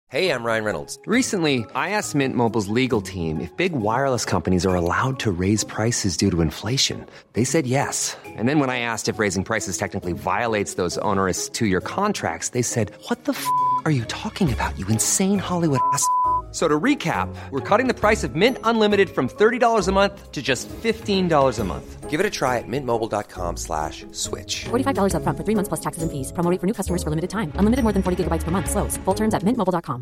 Hey, I'm Ryan Reynolds. Recently, I asked Mint Mobile's legal team if big wireless companies are allowed to raise prices due to inflation. They said yes. And then when I asked if raising prices technically violates those onerous two-year contracts, they said, "What the f*** are you talking about, you insane Hollywood ass?" So to recap, we're cutting the price of Mint Unlimited from $30 a month to just $15 a month. Give it a try at mintmobile.com/switch. $45 up front for 3 months plus taxes and fees. Promo rate for new customers for limited time. Unlimited more than 40 gigabytes per month. Slows full terms at mintmobile.com.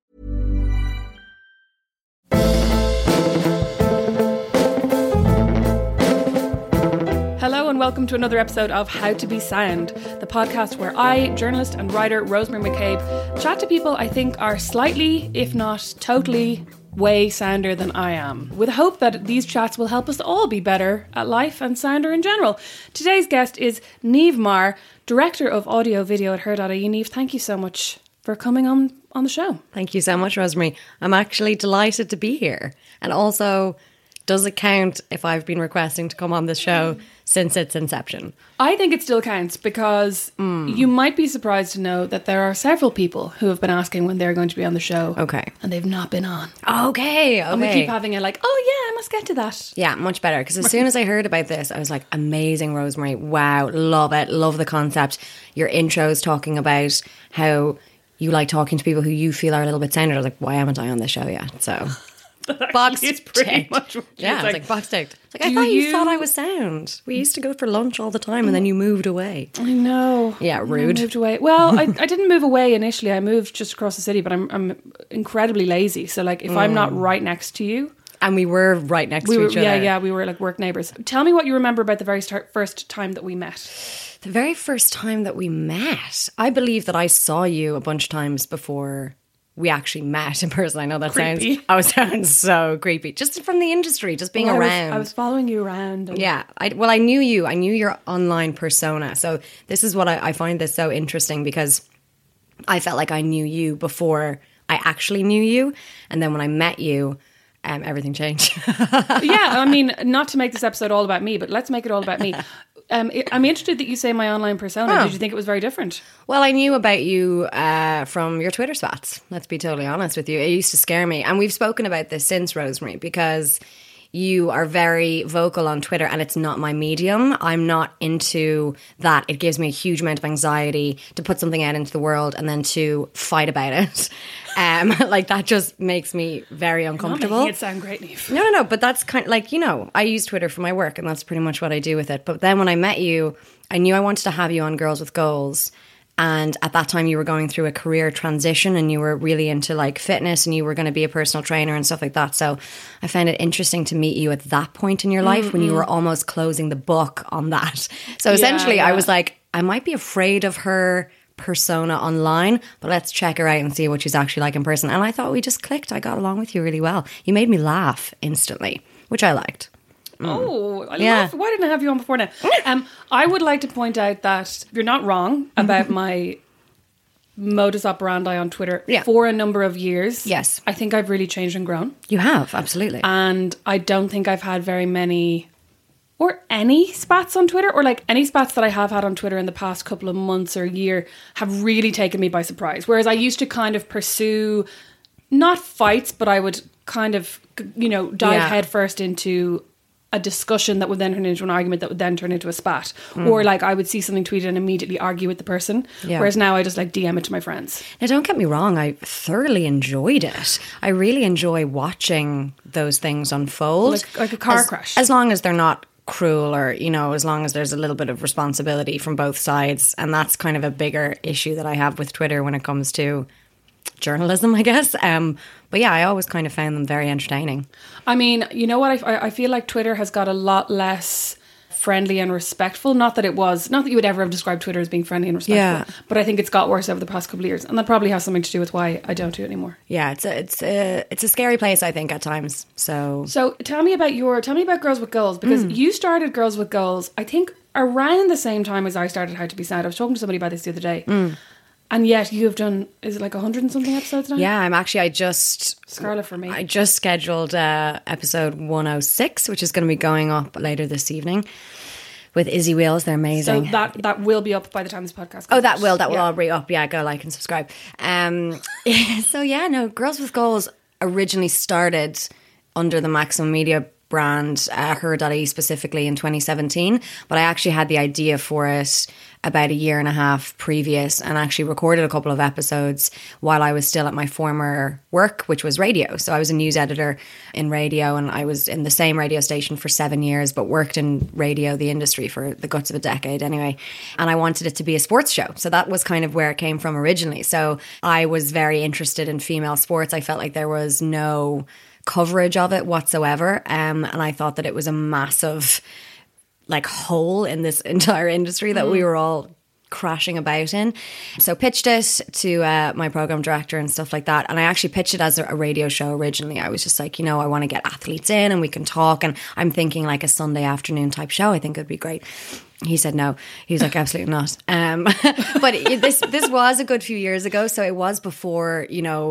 Hello and welcome to another episode of How to Be Sound, the podcast where I, journalist and writer Rosemary McCabe, chat to people I think are slightly, if not totally, way sounder than I am, with the hope that these chats will help us all be better at life and sounder in general. Today's guest is Niamh Maher, Director of Audio Video at Her.ie. Niamh, thank you so much for coming on the show. Thank you so much, Rosemary. I'm actually delighted to be here. And also, does it count if I've been requesting to come on this show since its inception? I think it still counts because you might be surprised to know that there are several people who have been asking when they're going to be on the show. Okay. And they've not been on. Okay. And we keep having it like, oh yeah, I must get to that. Yeah, much better. Because as soon as I heard about this, I was like, amazing, Rosemary. Wow, love it. Love the concept. Your intros talking about how you like talking to people who you feel are a little bit sounder. I was like, why haven't I on this show yet? So... box it's pretty ticked. much what yeah, it's like box ticked. It's like, I do thought you you- thought I was sound. We used to go for lunch all the time and then you moved away. I know. Yeah, rude. I moved away. Well, I didn't move away initially. I moved just across the city, but I'm incredibly lazy. So like if I'm not right next to you. And we were right next to each other. Yeah, we were like work neighbours. Tell me what you remember about the very first time that we met. The very first time that we met, I believe that I saw you a bunch of times before we actually met in person. I know that Creepy. sounds so creepy. Just from the industry, just being around. I was following you around. Yeah. I knew you. I knew your online persona. So this is what I find this so interesting because I felt like I knew you before I actually knew you. And then when I met you, everything changed. Yeah, I mean, not to make this episode all about me, but let's make it all about me. I'm interested that you say my online persona. Oh. Did you think it was very different? Well, I knew about you from your Twitter spats. Let's be totally honest with you. It used to scare me. And we've spoken about this since, Rosemary, because you are very vocal on Twitter and it's not my medium. I'm not into that. It gives me a huge amount of anxiety to put something out into the world and then to fight about it. Like that just makes me very uncomfortable. You're not making it sound great, Niamh. No, but that's kind of like, I use Twitter for my work and that's pretty much what I do with it. But then when I met you, I knew I wanted to have you on Girls with Goals. And at that time you were going through a career transition and you were really into like fitness and you were going to be a personal trainer and stuff like that. So I found it interesting to meet you at that point in your life when you were almost closing the book on that. So essentially I was like, I might be afraid of her persona online, but let's check her out and see what she's actually like in person. And I thought we just clicked. I got along with you really well. You made me laugh instantly, which I liked. Oh, I Yeah. love. Why didn't I have you on before now? I would like to point out that you're not wrong about my modus operandi on Twitter for a number of years. Yes. I think I've really changed and grown. You have, absolutely. And I don't think I've had very many or any spats on Twitter, or like any spats that I have had on Twitter in the past couple of months or year have really taken me by surprise. Whereas I used to kind of pursue, not fights, but I would kind of, dive headfirst into a discussion that would then turn into an argument that would then turn into a spat. Or like I would see something tweeted and immediately argue with the person. Yeah. Whereas now I just like DM it to my friends. Now, don't get me wrong, I thoroughly enjoyed it. I really enjoy watching those things unfold. Like a car crash. As long as they're not cruel or, as long as there's a little bit of responsibility from both sides. And that's kind of a bigger issue that I have with Twitter when it comes to journalism, I guess. But yeah, I always kind of found them very entertaining. I mean, you know what? I feel like Twitter has got a lot less friendly and respectful. Not that you would ever have described Twitter as being friendly and respectful, but I think it's got worse over the past couple of years, and that probably has something to do with why I don't do it anymore. Yeah, it's a scary place, I think, at times. So tell me about Girls with Goals, because you started Girls with Goals, I think around the same time as I started How to Be Sound. I was talking to somebody about this the other day. And yet you have done, is it like 100 and something episodes now? Yeah, I just Scarlet for me. I just scheduled episode 106, which is going to be going up later this evening, with Izzy Wheels. They're So amazing. that will be up by the time this podcast comes Oh, that out. will all be up. Yeah, go like and subscribe. So yeah, no, Girls with Goals originally started under the Maximum Media brand, her.ie specifically in 2017, but I actually had the idea for it about a year and a half previous, and actually recorded a couple of episodes while I was still at my former work, which was radio. So I was a news editor in radio, and I was in the same radio station for 7 years, but worked in radio, the industry, for the guts of a decade anyway. And I wanted it to be a sports show. So that was kind of where it came from originally. So I was very interested in female sports. I felt like there was no coverage of it whatsoever. And I thought that it was a massive like hole in this entire industry that we were all crashing about in. So pitched it to my program director and stuff like that. And I actually pitched it as a radio show originally. I was just like, I want to get athletes in and we can talk. And I'm thinking like a Sunday afternoon type show. I think it'd be great. He said no. He was like, absolutely not. But this was a good few years ago. So it was before,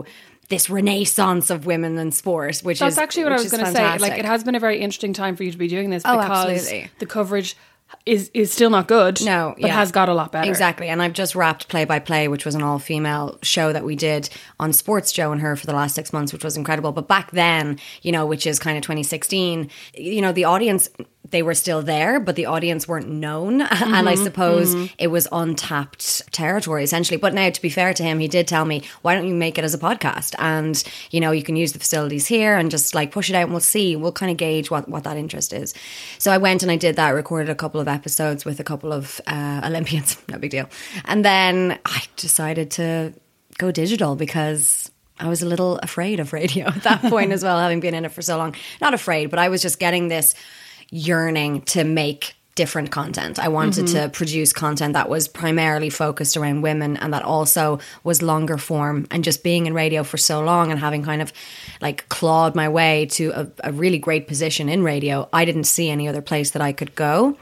this renaissance of women in sport, which That's is actually what I was going to say. fantastic. Like, it has been a very interesting time for you to be doing this Oh, because absolutely. the coverage is still not good. No, but has got a lot better. Exactly. And I've just wrapped Play by Play, which was an all-female show that we did on Sports Joe and Her for the last 6 months, which was incredible. But back then, which is kind of 2016, the audience, they were still there, but the audience weren't known. And I suppose it was untapped territory, essentially. But now, to be fair to him, he did tell me, why don't you make it as a podcast? And, you can use the facilities here and just like push it out and we'll see. We'll kind of gauge what that interest is. So I went and I did that, recorded a couple of episodes with a couple of Olympians. No big deal. And then I decided to go digital because I was a little afraid of radio at that point as well, having been in it for so long. Not afraid, but I was just getting this yearning to make different content. I wanted to produce content that was primarily focused around women and that also was longer form. And just being in radio for so long and having kind of like clawed my way to a really great position in radio, I didn't see any other place that I could go.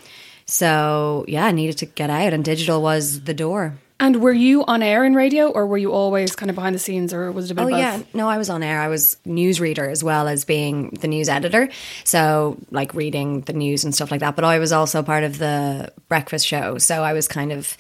So yeah, I needed to get out, and digital was the door. And were you on air in radio, or were you always kind of behind the scenes, or was it a bit of both? Yeah, no, I was on air. I was newsreader as well as being the news editor. So like reading the news and stuff like that. But I was also part of the breakfast show. So I was kind of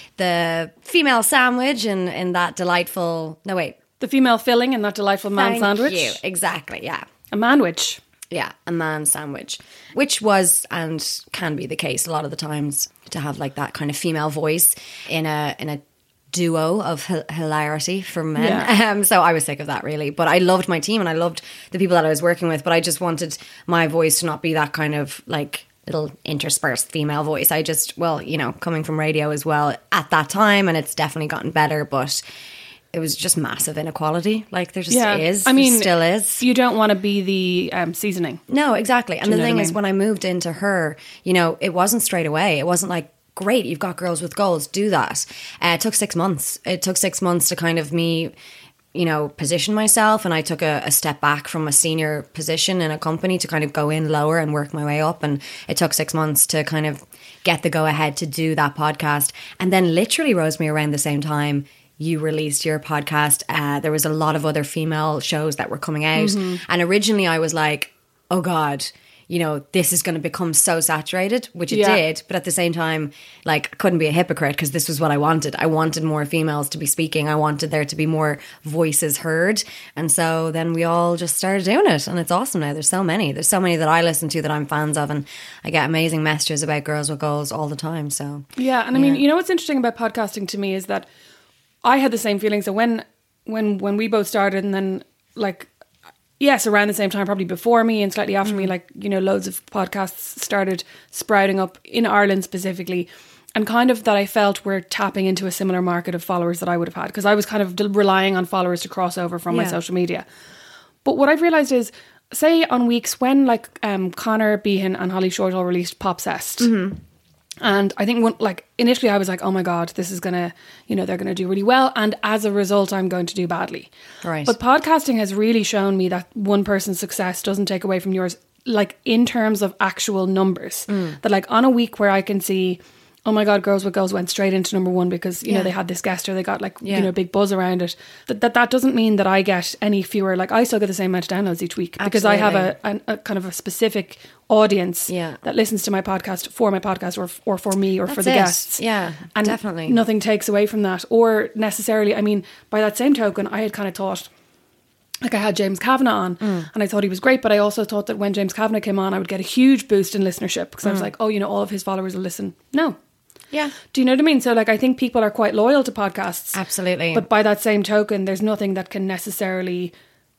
the female sandwich in that delightful... No, wait. The female filling in that delightful man sandwich? Thank you. Exactly, yeah. A manwich. Yeah, a man sandwich, which was and can be the case a lot of the times, to have like that kind of female voice in a duo of hilarity for men. Yeah. So I was sick of that, really. But I loved my team and I loved the people that I was working with. But I just wanted my voice to not be that kind of like little interspersed female voice. I just, coming from radio as well at that time, and it's definitely gotten better, but it was just massive inequality. Like there just is. I mean, there still is. You don't want to be the seasoning. No, exactly. And the thing is, I mean? when I moved into Her, it wasn't straight away. It wasn't like, great, you've got Girls with Goals, do that. It took 6 months. It took 6 months to kind of me, position myself. And I took a step back from a senior position in a company to kind of go in lower and work my way up. And it took 6 months to kind of get the go ahead to do that podcast. And then literally, Rosemary, around the same time, you released your podcast. There was a lot of other female shows that were coming out. And originally I was like, oh God, this is going to become so saturated, which it did. But at the same time, like, I couldn't be a hypocrite because this was what I wanted. I wanted more females to be speaking. I wanted there to be more voices heard. And so then we all just started doing it. And it's awesome now. There's so many. There's so many that I listen to that I'm fans of. And I get amazing messages about Girls with Goals all the time. So yeah. And I mean, what's interesting about podcasting to me is that I had the same feelings. So when we both started, and then like, yes, around the same time, probably before me and slightly after me, like, loads of podcasts started sprouting up in Ireland specifically, and kind of that I felt were tapping into a similar market of followers that I would have had, because I was kind of relying on followers to cross over from my social media. But what I've realised is, say on weeks when like Conor Behan and Holly Short all released Popzest, and I think initially I was like, oh my God, this is going to, they're going to do really well. And as a result, I'm going to do badly. Right. But podcasting has really shown me that one person's success doesn't take away from yours, like in terms of actual numbers. That like on a week where I can see oh my God, Girls with Goals went straight into number one because, you know, they had this guest or they got like, you know, big buzz around it. That doesn't mean that I get any fewer, like I still get the same amount of downloads each week because I have a kind of a specific audience that listens to my podcast for my podcast or for me or for the guests. Yeah, and definitely. Nothing takes away from that or necessarily, I mean, by that same token, I had kind of thought, like I had James Kavanagh on and I thought he was great, but I also thought that when James Kavanagh came on, I would get a huge boost in listenership because I was like, oh, you know, all of his followers will listen. No. Yeah. Do you know what I mean? So like I think people are quite loyal to podcasts. Absolutely. But by that same token, there's nothing that can necessarily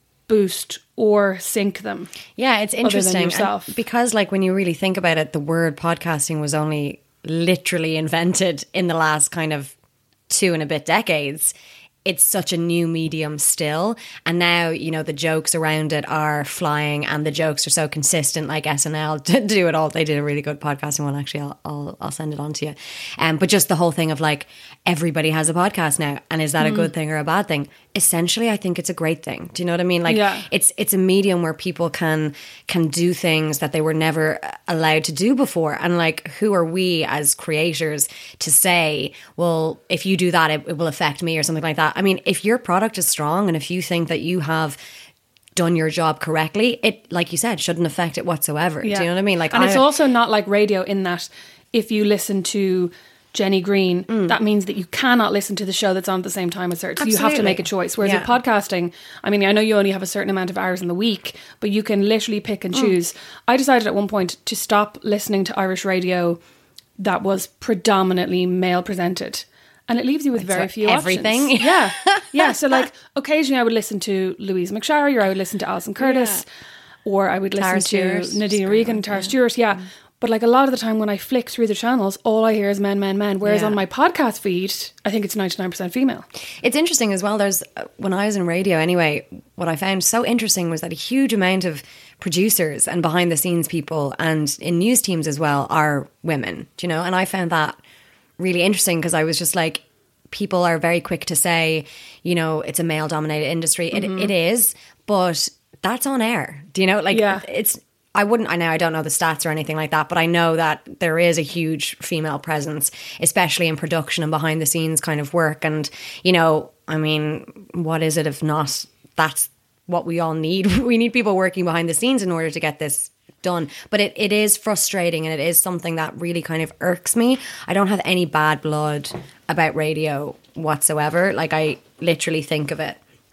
boost or sink them. Yeah, it's interesting. Yourself. Because like when you really think about it, the word podcasting was only literally invented in the last kind of 2 and a bit decades. It's such a new medium still. And now, you know, the jokes around it are flying and the jokes are so consistent, like SNL do it all. They did a really good podcasting one. Actually, I'll send it on to you. But just the whole thing of like, everybody has a podcast now. And is that a good thing or a bad thing? Essentially, I think it's a great thing. Do you know what I mean? Like it's a medium where people can do things that they were never allowed to do before. And like, who are we as creators to say, well, if you do that, it will affect me or something like that. I mean, if your product is strong and if you think that you have done your job correctly, it, like you said, shouldn't affect it whatsoever. Do you know what I mean? Like, and it's also not like radio in that if you listen to Jenny Green, that means that you cannot listen to the show that's on at the same time as her. So you have to make a choice. Whereas with podcasting, I mean, I know you only have a certain amount of hours in the week, but you can literally pick and choose. I decided at one point to stop listening to Irish radio that was predominantly male presented. And it leaves you with very few everything. options. Yeah. Yeah. So like occasionally I would listen to Louise McSharry or I would listen to Alison Curtis or I would listen to Nadine Regan, Tara Stewart. Yeah. But like a lot of the time when I flick through the channels, all I hear is men, men, men. Whereas on my podcast feed, I think it's 99% female. It's interesting as well. There's, when I was in radio anyway, what I found so interesting was that a huge amount of producers and behind the scenes people and in news teams as well are women, do you know? And I found that really interesting because I was just like, people are very quick to say, you know, it's a male dominated industry. It is, but that's on air. Do you know? Like it's, I don't know the stats or anything like that, but I know that there is a huge female presence, especially in production and behind the scenes kind of work. And, you know, I mean, what is it if not, that's what we all need. We need people working behind the scenes in order to get this done. But it is frustrating and it is something that really kind of irks me. I don't have any bad blood about radio whatsoever. Like I literally think of it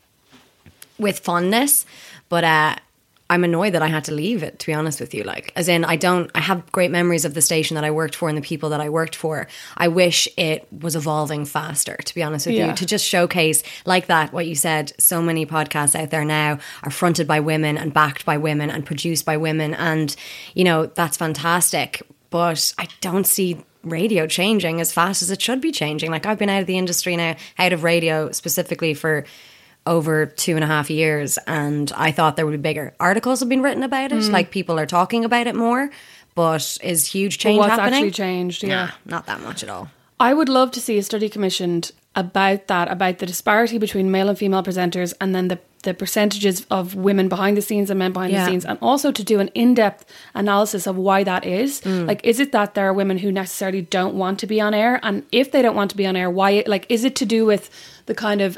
with fondness, but I'm annoyed that I had to leave it, to be honest with you. Like, as in, I have great memories of the station that I worked for and the people that I worked for. I wish it was evolving faster, to be honest with you, to just showcase like that, what you said, so many podcasts out there now are fronted by women and backed by women and produced by women. And, you know, that's fantastic. But I don't see radio changing as fast as it should be changing. Like, I've been out of the industry now, out of radio specifically for over 2.5 years, and I thought there would be bigger articles have been written about it, like people are talking about it more, but is huge change what's happening? Actually changed? Yeah, not that much at all. I would love to see a study commissioned about that, about the disparity between male and female presenters, and then the percentages of women behind the scenes and men behind the scenes, and also to do an in-depth analysis of why that is. Like, is it that there are women who necessarily don't want to be on air, and if they don't want to be on air, why? Like, is it to do with the kind of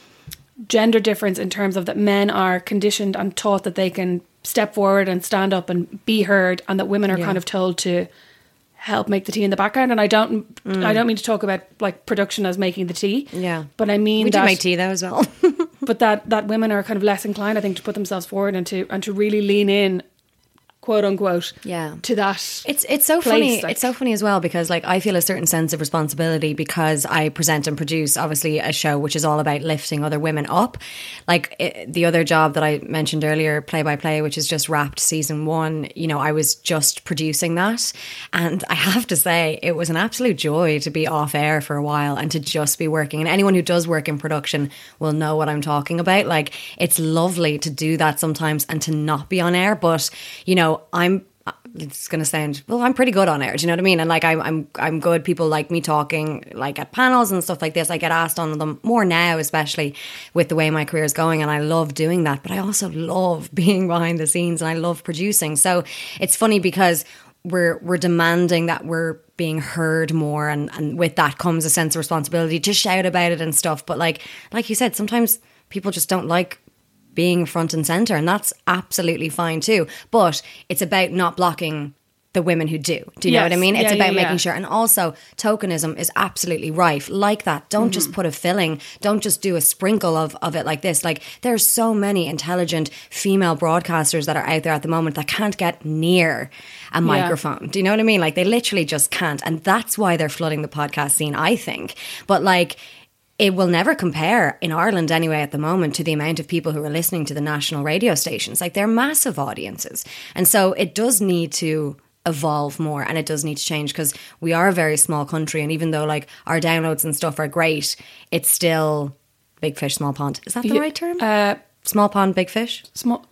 gender difference in terms of that men are conditioned and taught that they can step forward and stand up and be heard, and that women are kind of told to help make the tea in the background? And I don't mean to talk about like production as making the tea, but I mean we do make tea though as well. But that women are kind of less inclined, I think, to put themselves forward and to really lean in, quote unquote, to that. It's so funny. Like, it's so funny as well because like I feel a certain sense of responsibility because I present and produce obviously a show which is all about lifting other women up. Like the other job that I mentioned earlier, Play by Play, which is just wrapped season 1, you know, I was just producing that, and I have to say it was an absolute joy to be off air for a while and to just be working. And anyone who does work in production will know what I'm talking about. Like, it's lovely to do that sometimes and to not be on air, but you know, it's going to sound, well, I'm pretty good on air, do you know what I mean? And like I'm good. People like me talking like at panels and stuff like this. I get asked on them more now, especially with the way my career is going, and I love doing that. But I also love being behind the scenes and I love producing. So it's funny because we're demanding that we're being heard more, and with that comes a sense of responsibility to shout about it and stuff. But like you said, sometimes people just don't like being front and center, and that's absolutely fine too. But it's about not blocking the women who do. Do you know what I mean? It's about making sure. And also, tokenism is absolutely rife like that. Don't just put a filling. Don't just do a sprinkle of it like this. Like, there's so many intelligent female broadcasters that are out there at the moment that can't get near a microphone. Do you know what I mean? Like, they literally just can't. And that's why they're flooding the podcast scene, I think. But like, it will never compare, in Ireland anyway at the moment, to the amount of people who are listening to the national radio stations. Like, they're massive audiences. And so it does need to evolve more, and it does need to change, because we are a very small country, and even though like our downloads and stuff are great, it's still big fish, small pond. Is that the right term? Small pond, big fish? Small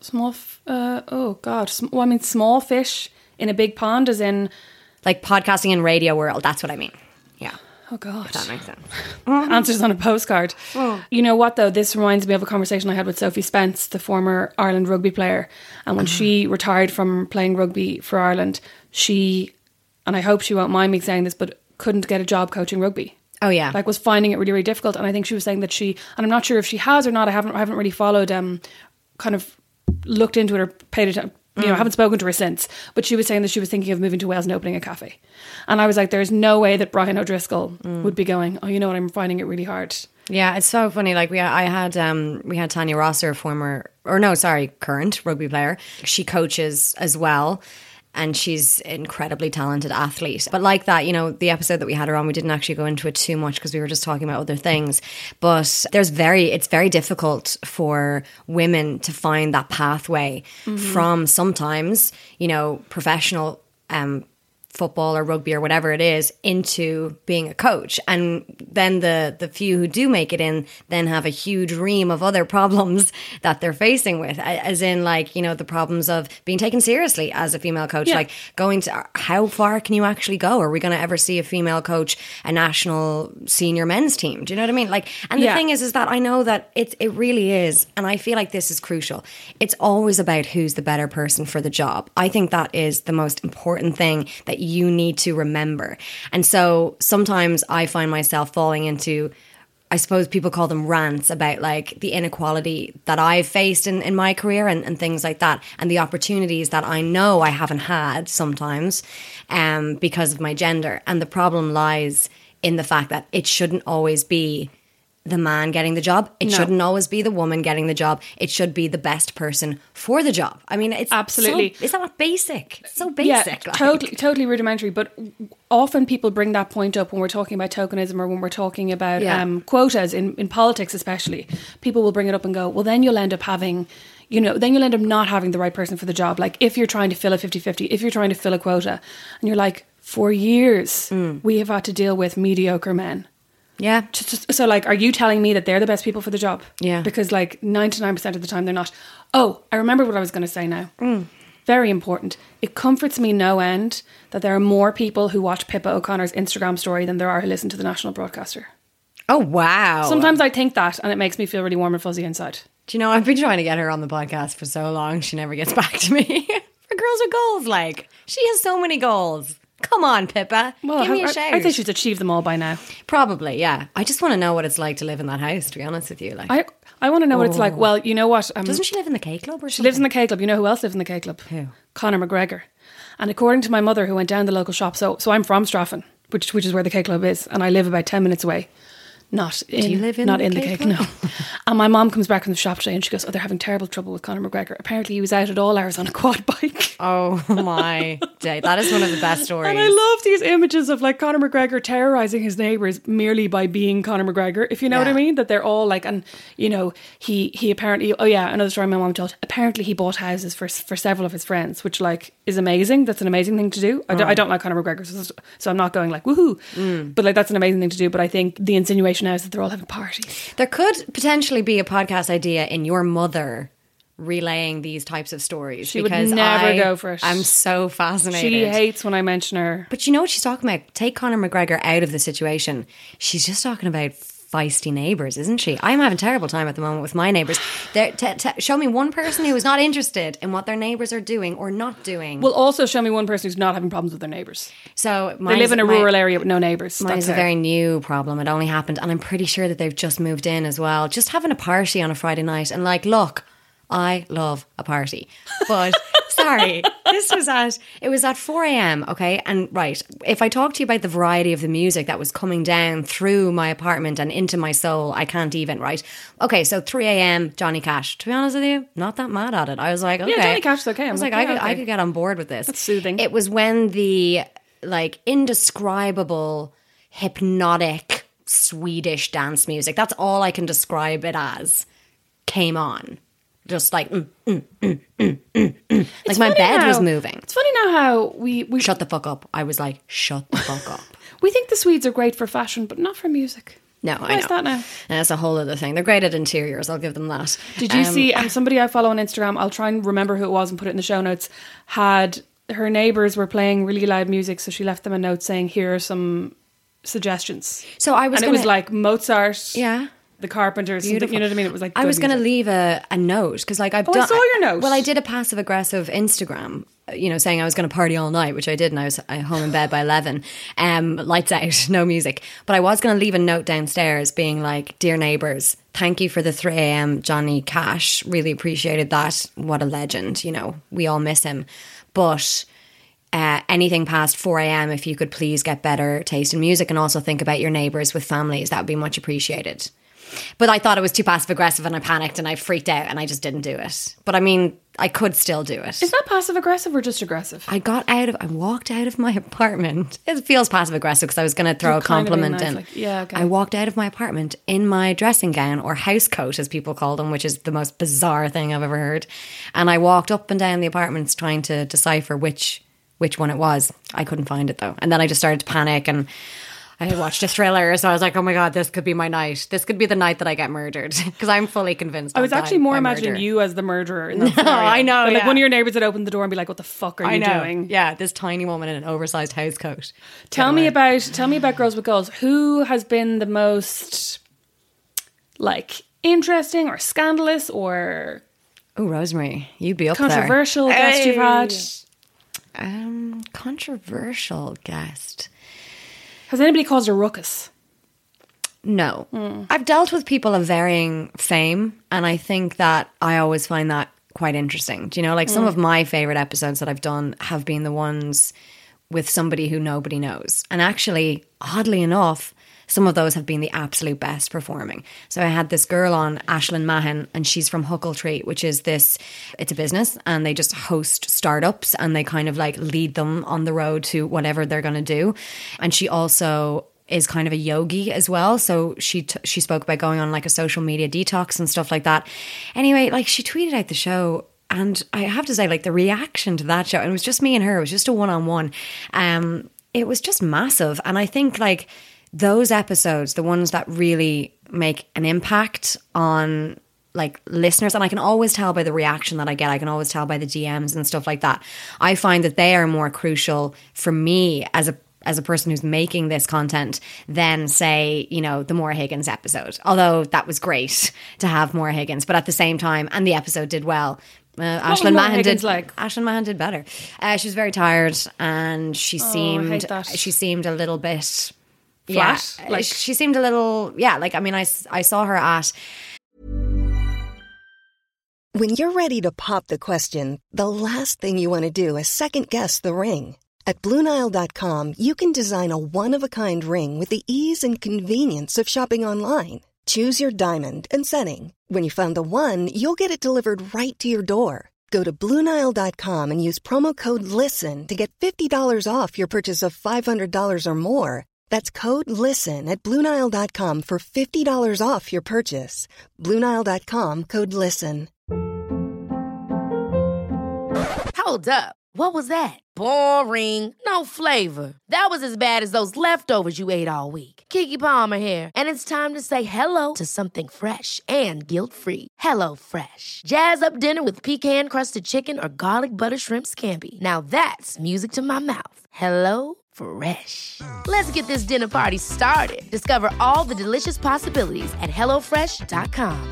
fish in a big pond, as in... Like podcasting in radio world, that's what I mean. Yeah. Oh, God. If that makes sense. Answers on a postcard. You know what, though? This reminds me of a conversation I had with Sophie Spence, the former Ireland rugby player. And when she retired from playing rugby for Ireland, she, and I hope she won't mind me saying this, but couldn't get a job coaching rugby. Oh, yeah. Like, was finding it really, really difficult. And I think she was saying that she, and I'm not sure if she has or not, I haven't really followed, kind of looked into it or paid attention. You know, I haven't spoken to her since, but she was saying that she was thinking of moving to Wales and opening a cafe. And I was like, there's no way that Brian O'Driscoll would be going, oh, you know what, I'm finding it really hard. Yeah, it's so funny. Like, we had Tanya Rosser, current rugby player. She coaches as well, and she's an incredibly talented athlete. But like that, you know, the episode that we had her on, we didn't actually go into it too much because we were just talking about other things. But it's very difficult for women to find that pathway from sometimes, you know, professional football or rugby or whatever it is into being a coach. And then the few who do make it in then have a huge ream of other problems that they're facing with, as in, like, you know, the problems of being taken seriously as a female coach. Like, going to, how far can you actually go? Are we going to ever see a female coach a national senior men's team? Do you know what I mean? Like, and the thing is that I know that it really is, and I feel like this is crucial. It's always about who's the better person for the job. I think that is the most important thing that you need to remember. And so sometimes I find myself falling into, I suppose people call them rants, about like the inequality that I've faced in my career and things like that, and the opportunities that I know I haven't had sometimes because of my gender. And the problem lies in the fact that it shouldn't always be the man getting the job. It shouldn't always be the woman getting the job. It should be the best person for the job. I mean, it's absolutely. Is that not basic? It's so basic. Yeah, totally rudimentary. But often people bring that point up when we're talking about tokenism, or when we're talking about quotas in politics, especially. People will bring it up and go, well, then you'll end up having, you know, then you'll end up not having the right person for the job. Like, if you're trying to fill a 50-50, if you're trying to fill a quota, and you're like, for years, we have had to deal with mediocre men. Yeah. So, like, are you telling me that they're the best people for the job? Yeah. Because, like, 99% of the time they're not. Oh, I remember what I was going to say now. Very important. It comforts me no end that there are more people who watch Pippa O'Connor's Instagram story than there are who listen to the national broadcaster. Oh, wow. Sometimes I think that, and it makes me feel really warm and fuzzy inside. Do you know, I've been trying to get her on the podcast for so long. She never gets back to me. For Girls with Goals, like, she has so many goals. Come on, Pippa. Well, give me a shout. I think she's achieved them all by now. Probably, yeah. I just want to know what it's like to live in that house, to be honest with you. Like, I want to know what it's like. Well, you know what? Doesn't she live in the K Club or something? She lives in the K Club. You know who else lives in the K Club? Who? Conor McGregor. And according to my mother, who went down the local shop, so I'm from Straffan, which is where the K Club is, and I live about 10 minutes away. Do you live in the K Club? No. And my mom comes back from the shop today and she goes, oh, they're having terrible trouble with Conor McGregor. Apparently he was out at all hours on a quad bike. Oh my day. That is one of the best stories. And I love these images of like Conor McGregor terrorising his neighbours merely by being Conor McGregor, if you know what I mean. That they're all like, and you know, he apparently, another story my mom told, apparently he bought houses for several of his friends, which like is amazing. That's an amazing thing to do. I don't like Conor McGregor, so I'm not going like woohoo. But like, that's an amazing thing to do. But I think the insinuation now is that they're all having parties. There could potentially be a podcast idea in your mother relaying these types of stories. She would never go for it. I'm so fascinated. She hates when I mention her. But you know what she's talking about? Take Conor McGregor out of the situation. She's just talking about feisty neighbours, isn't she? I'm having a terrible time at the moment with my neighbours. Show me one person who is not interested in what their neighbours are doing or not doing. Well, also show me one person who's not having problems with their neighbours. So they live in a rural area with no neighbours. Mine is a very new problem. It only happened, and I'm pretty sure that they've just moved in as well. Just having a party on a Friday night, and like, look, I love a party, but sorry, it was at 4 a.m. Okay, and right, if I talk to you about the variety of the music that was coming down through my apartment and into my soul, I can't even. Right, okay, so 3 a.m. Johnny Cash. To be honest with you, not that mad at it. I was like, okay, yeah, Johnny Cash is okay. I was like, I could get on board with this. That's soothing. It was when the like indescribable, hypnotic Swedish dance music, that's all I can describe it as, came on. Just like, like my bed was moving. It's funny now how we shut the fuck up. I was like, shut the fuck up. We think the Swedes are great for fashion, but not for music. No, Why is that now? And that's a whole other thing. They're great at interiors. I'll give them that. Did you see somebody I follow on Instagram? I'll try and remember who it was and put it in the show notes. Had her neighbours were playing really loud music, so she left them a note saying, "Here are some suggestions." So I was, and it was like Mozart. Yeah. The Carpenters, you know what I mean? It was like I was going to leave a note because, like, I saw your note. Well, I did a passive aggressive Instagram, saying I was going to party all night, which I did, and I was home in bed by 11. Lights out, no music. But I was going to leave a note downstairs, being like, "Dear neighbours, thank you for the 3 a.m. Johnny Cash. Really appreciated that. What a legend. We all miss him. But." Anything past 4 a.m, if you could please get better taste in music and also think about your neighbours with families, that would be much appreciated. But I thought it was too passive aggressive and I panicked and I freaked out and I just didn't do it. But I mean, I could still do it. Is that passive aggressive or just aggressive? I walked out of my apartment. It feels passive aggressive because I was going to throw a compliment in. I walked out of my apartment in my dressing gown, or house coat as people call them, which is the most bizarre thing I've ever heard. And I walked up and down the apartments trying to decipher which one it was. I couldn't find it though. And then I just started to panic, and I had watched a thriller, so I was like, oh my God, this could be my night. This could be the night that I get murdered, because I'm fully convinced. I was actually more imagining you as the murderer in that scenario. I know. But like one of your neighbours would open the door and be like, what the fuck are you doing? Yeah, this tiny woman in an oversized house coat. Tell me about Girls with Goals. Who has been the most like interesting or scandalous or Rosemary, you'd be up controversial guest you've had? Controversial guest. Has anybody caused a ruckus? No. I've dealt with people of varying fame, and I think that I always find that quite interesting. Do you know, like some of my favourite episodes that I've done have been the ones with somebody who nobody knows. And actually, oddly enough, some of those have been the absolute best performing. So I had this girl on, Aislinn Mahan, and she's from Huckletree, which is it's a business, and they just host startups and they kind of like lead them on the road to whatever they're going to do. And she also is kind of a yogi as well. So she spoke about going on like a social media detox and stuff like that. Anyway, like she tweeted out the show, and I have to say, like the reaction to that show, and it was just me and her, it was just a one-on-one. It was just massive. And I think like those episodes, the ones that really make an impact on like listeners, and I can always tell by the reaction that I get, I can always tell by the DMs and stuff like that. I find that they are more crucial for me as a person who's making this content than, say, the Maura Higgins episode. Although that was great to have Maura Higgins, but at the same time, and the episode did well. Aislinn Mahan did better. She was very tired, and she seemed a little bit flat. Yeah, she seemed a little, like, I mean, I saw her at... When you're ready to pop the question, the last thing you want to do is second-guess the ring. At BlueNile.com, you can design a one-of-a-kind ring with the ease and convenience of shopping online. Choose your diamond and setting. When you find the one, you'll get it delivered right to your door. Go to BlueNile.com and use promo code LISTEN to get $50 off your purchase of $500 or more. That's code LISTEN at BlueNile.com for $50 off your purchase. BlueNile.com, code LISTEN. Hold up. What was that? Boring. No flavor. That was as bad as those leftovers you ate all week. Keke Palmer here. And it's time to say hello to something fresh and guilt-free. Hello Fresh. Jazz up dinner with pecan-crusted chicken or garlic butter shrimp scampi. Now that's music to my mouth. Hello Fresh. Let's get this dinner party started. Discover all the delicious possibilities at hellofresh.com.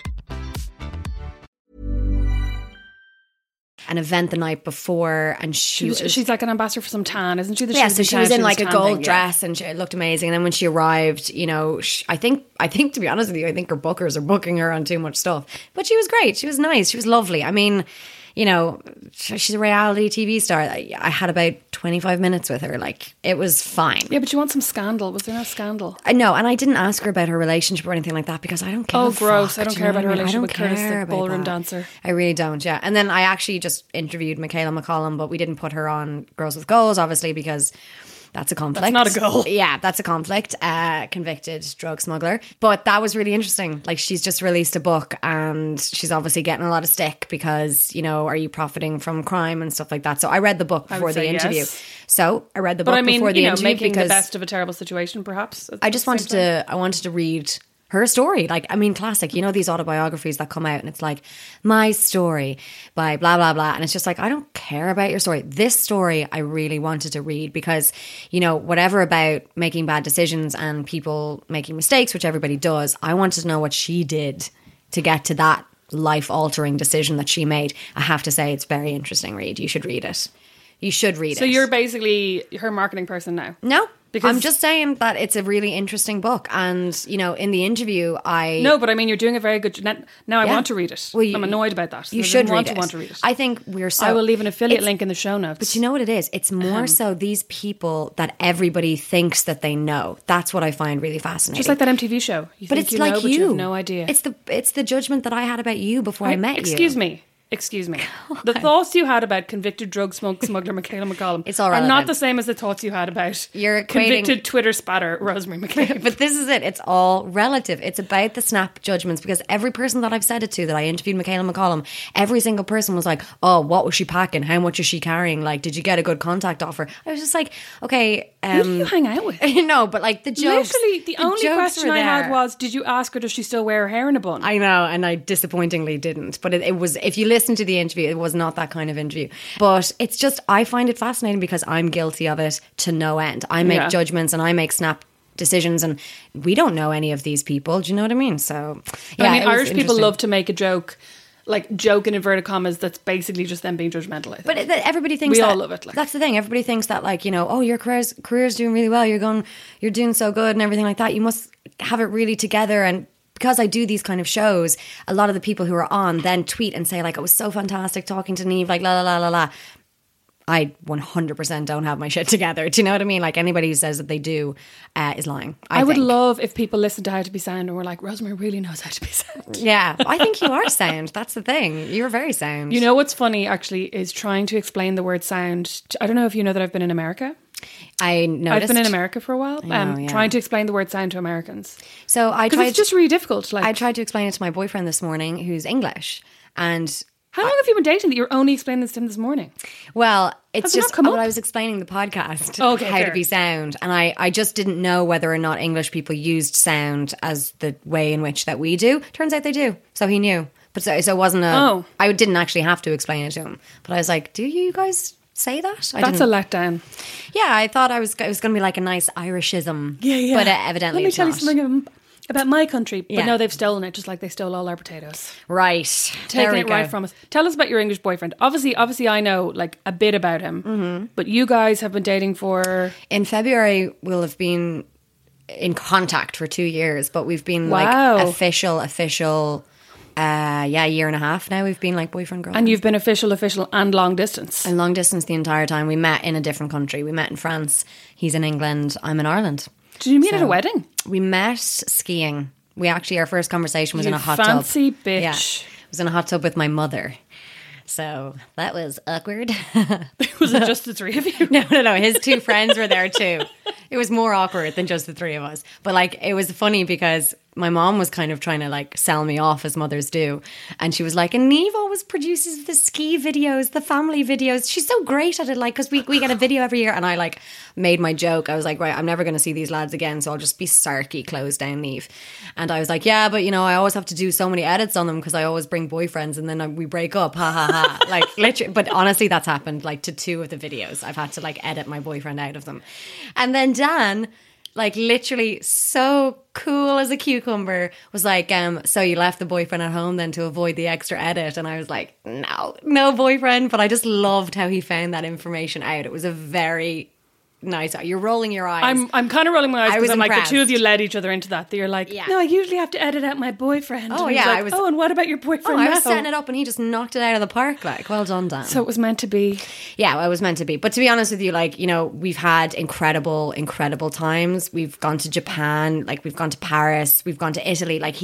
An event the night before, and she's like an ambassador for some tan, isn't she? Yeah, so she was in like a gold dress, and it looked amazing. And then when she arrived, you know, I think to be honest with you, I think her bookers are booking her on too much stuff. But she was great. She was nice. She was lovely. I mean, you know, she's a reality TV star. I had about 25 minutes with her. Like, it was fine. Yeah, but you want some scandal. Was there no scandal? No, and I didn't ask her about her relationship or anything like that because I don't care. Oh, gross. I don't care about her relationship with Curtis, the ballroom dancer. I really don't, yeah. And then I actually just interviewed Michaela McCollum, but we didn't put her on Girls with Goals, obviously, because that's a conflict. That's not a goal. Yeah, that's a conflict. Convicted drug smuggler. But that was really interesting. Like, she's just released a book and she's obviously getting a lot of stick because, you know, are you profiting from crime and stuff like that? So I read the book before the interview. Yes. So I read the book before the interview making because the best of a terrible situation, perhaps. I just wanted to read her story. Like, I mean, classic, you know, these autobiographies that come out and it's like, my story by blah, blah, blah. And it's just like, I don't care about your story. This story I really wanted to read because, you know, whatever about making bad decisions and people making mistakes, which everybody does, I wanted to know what she did to get to that life-altering decision that she made. I have to say, it's a very interesting read. You should read it. You should read it. So you're basically her marketing person now? No. Because I'm just saying that it's a really interesting book. And, you know, in the interview, No, but I mean, you're doing a very good... Now I want to read it. Well, I'm annoyed about that. You should want to read it. I think we're so... I will leave an affiliate link in the show notes. But you know what it is? It's more so these people that everybody thinks that they know. That's what I find really fascinating. Just like that MTV show. But it's like but you have no idea. It's the judgment that I had about you before I met you. Excuse me. The thoughts you had about convicted drug smuggler Michaela McCollum are not the same as the thoughts you had about convicted Twitter spatter Rosemary McCabe. But this is it. It's all relative. It's about the snap judgments because every person that I've said it to, that I interviewed Michaela McCollum, every single person was like, oh, what was she packing? How much is she carrying? Like, did you get a good contact offer? I was just like, okay. Who do you hang out with? No, but like the jokes. Literally, the only question I had was, did you ask her, does she still wear her hair in a bun? I know, and I disappointingly didn't. But it was, if you listen to the interview, it was not that kind of interview. But it's just, I find it fascinating because I'm guilty of it to no end. I make judgments and I make snap decisions and we don't know any of these people. Do you know what I mean? So, yeah, I mean, Irish people love to make a joke, like joke in inverted commas, that's basically just them being judgmental. I think. But everybody thinks we all love it. Like. That's the thing. Everybody thinks that, like, you know, oh, your career's doing really well. You're doing so good and everything like that. You must have it really together. And because I do these kind of shows, a lot of the people who are on then tweet and say, like, it was so fantastic talking to Niamh, like, la, la, la, la, la. I 100% don't have my shit together. Do you know what I mean? Like, anybody who says that they do is lying. I would love if people listened to How to Be Sound and were like, Rosemary really knows how to be sound. Yeah, I think you are sound. That's the thing. You're very sound. You know what's funny, actually, is trying to explain the word sound. I don't know if you know that I've been in America. I noticed. I've been in America for a while, trying to explain the word sound to Americans. So it's just really difficult. Like, I tried to explain it to my boyfriend this morning, who's English, and how long have you been dating that you're only explaining this to him this morning? Well, it's just I was explaining the podcast, How to Be Sound, and I just didn't know whether or not English people used sound as the way in which that we do. Turns out they do, so he knew. But so it wasn't I didn't actually have to explain it to him, but I was like, "Do you guys say that?" That's a letdown. Yeah, I thought it was going to be like a nice Irishism. Yeah. But evidently, let me tell you not. something about my country. But no, they've stolen it, just like they stole all our potatoes. Right, taking it right from us. Tell us about your English boyfriend. Obviously, I know like a bit about him. But you guys have been dating for. In February, we'll have been in contact for 2 years, but we've been like official. Year and a half now we've been like boyfriend girlfriend. And you've been official and long distance. And long distance the entire time. We met in a different country. We met in France. He's in England. I'm in Ireland. Did you meet at a wedding? We met skiing. Our first conversation was in a hot tub. Fancy bitch. Yeah. It was in a hot tub with my mother. So that was awkward. Was it just the three of you? No. His two friends were there too. It was more awkward than just the three of us. But like, it was funny because my mom was kind of trying to like sell me off as mothers do. And she was like, and Niamh always produces the ski videos, the family videos. She's so great at it, like, because we get a video every year. And I like made my joke. I was like, right, I'm never going to see these lads again, so I'll just be sarky, close down Niamh. And I was like, yeah, but you know, I always have to do so many edits on them because I always bring boyfriends and then we break up. Ha ha ha. Like literally, but honestly, that's happened like to 2 of the videos. I've had to like edit my boyfriend out of them. And then Dan, like literally so cool as a cucumber, was like, so you left the boyfriend at home then to avoid the extra edit? And I was like, no boyfriend. But I just loved how he found that information out. It was a very nice. You're rolling your eyes. I'm kind of rolling my eyes because I'm impressed. like, the two of you led each other into that. You're like, no, I usually have to edit out my boyfriend. Oh, and yeah, like, I was. Oh, and what about your boyfriend? I was now? setting it up and he just knocked it out of the park. Like, well done, Dan. So it was meant to be. Yeah, well, it was meant to be. But to be honest with you, like, you know, we've had incredible times. We've gone to Japan, like we've gone to Paris, we've gone to Italy. Like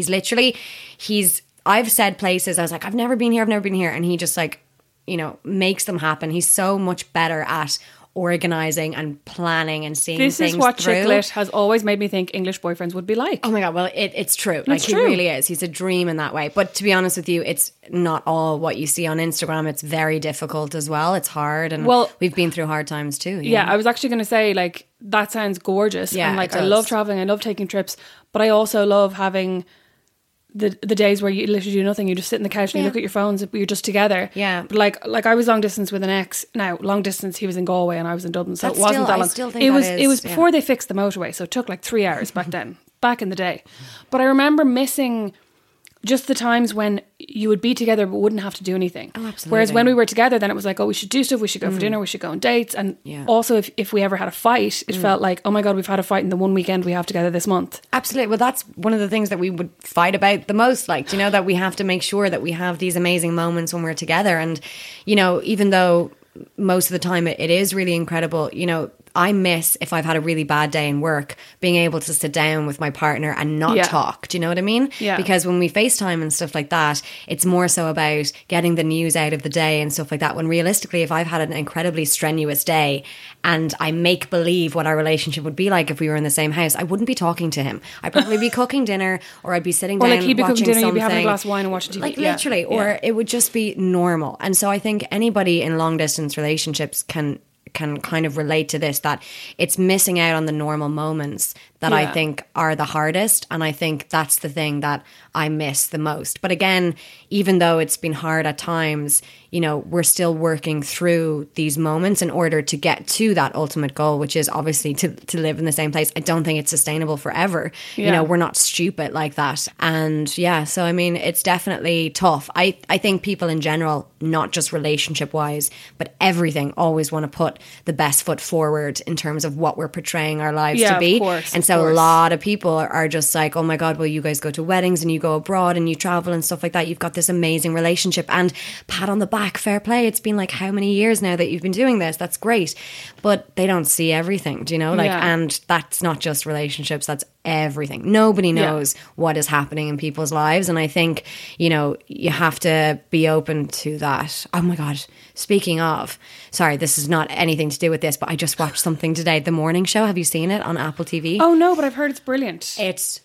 I've said places, I was like, I've never been here. And he just like, you know, makes them happen. He's so much better at organising and planning and seeing things through. This is what Chicklet has always made me think English boyfriends would be like. Oh my God, well, it's true. Like, he really is. He's a dream in that way. But to be honest with you, it's not all what you see on Instagram. It's very difficult as well. It's hard. And we've been through hard times too. Yeah, I was actually going to say, like, that sounds gorgeous. Yeah, and like, I love traveling, I love taking trips, but I also love having the days where you literally do nothing. You just sit in the couch and you look at your phones. You're just together. Yeah. But like I was long distance with an ex. Now, long distance, he was in Galway and I was in Dublin, so That's it wasn't that long. I still think it was before they fixed the motorway, so it took like 3 hours back then, back in the day. But I remember missing just the times when you would be together but wouldn't have to do anything. Oh, absolutely. Whereas when we were together, then it was like, oh, we should do stuff, we should go for dinner, we should go on dates. And also if we ever had a fight, it felt like, oh my God, we've had a fight in the one weekend we have together this month. Absolutely. Well, that's one of the things that we would fight about the most, like, you know, that we have to make sure that we have these amazing moments when we're together. And, you know, even though most of the time it is really incredible, you know, I miss, if I've had a really bad day in work, being able to sit down with my partner and not talk. Do you know what I mean? Yeah. Because when we FaceTime and stuff like that, it's more so about getting the news out of the day and stuff like that. When realistically, if I've had an incredibly strenuous day and I make believe what our relationship would be like if we were in the same house, I wouldn't be talking to him. I'd probably be cooking dinner, or I'd be sitting down or like he'd be watching cooking dinner, something. you'd be having a glass of wine and watching TV. Like literally, or it would just be normal. And so I think anybody in long distance relationships can kind of relate to this, that it's missing out on the normal moments that I think are the hardest. And I think that's the thing that I miss the most. But again, even though it's been hard at times, you know, we're still working through these moments in order to get to that ultimate goal, which is obviously to live in the same place. I don't think it's sustainable forever. You know, we're not stupid like that. And so I mean, it's definitely tough. I think people in general, not just relationship wise, but everything, always want to put the best foot forward in terms of what we're portraying our lives to be. And so a lot of people are just like, oh my God, well, you guys go to weddings and you go abroad and you travel and stuff like that. You've got this amazing relationship, and pat on the back, fair play. It's been like how many years now that you've been doing this? That's great. But they don't see everything, do you know? Like, and that's not just relationships, that's everything. Nobody knows what is happening in people's lives. And I think, you know, you have to be open to that. Oh my God. Speaking of, sorry, this is not anything to do with this, but I just watched something today. The Morning Show. Have you seen it on Apple TV? Oh no, but I've heard it's brilliant. It's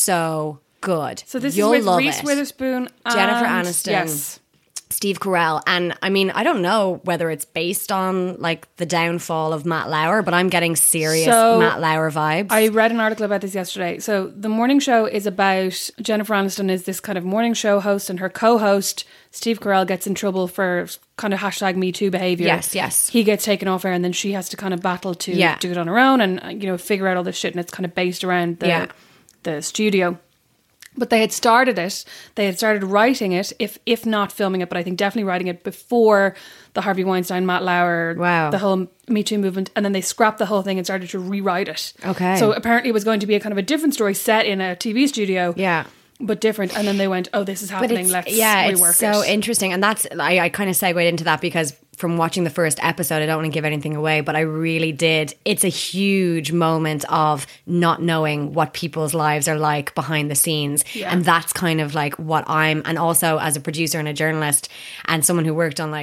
so good. So this You'll is with love Reese it. Witherspoon and Jennifer Aniston. Yes. Steve Carell. And I mean, I don't know whether it's based on like the downfall of Matt Lauer, but I'm getting serious Matt Lauer vibes. I read an article about this yesterday. So the Morning Show is about Jennifer Aniston is this kind of morning show host, and her co-host Steve Carell gets in trouble for kind of #MeToo behaviour. Yes. He gets taken off air, and then she has to kind of battle to do it on her own and, you know, figure out all this shit, and it's kind of based around the studio. But they had started it. They had started writing it, if not filming it, but I think definitely writing it before the Harvey Weinstein, Matt Lauer, the whole Me Too movement. And then they scrapped the whole thing and started to rewrite it. Okay. So apparently it was going to be a kind of a different story set in a TV studio. Yeah. But different. And then they went, oh, this is happening. Let's rework it's so it. interesting. And that's, I kind of segued into that because from watching the first episode, I don't want to give anything away, but I really did. It's a huge moment of not knowing what people's lives are like behind the scenes. Yeah. And that's kind of like what and also as a producer and a journalist and someone who worked on like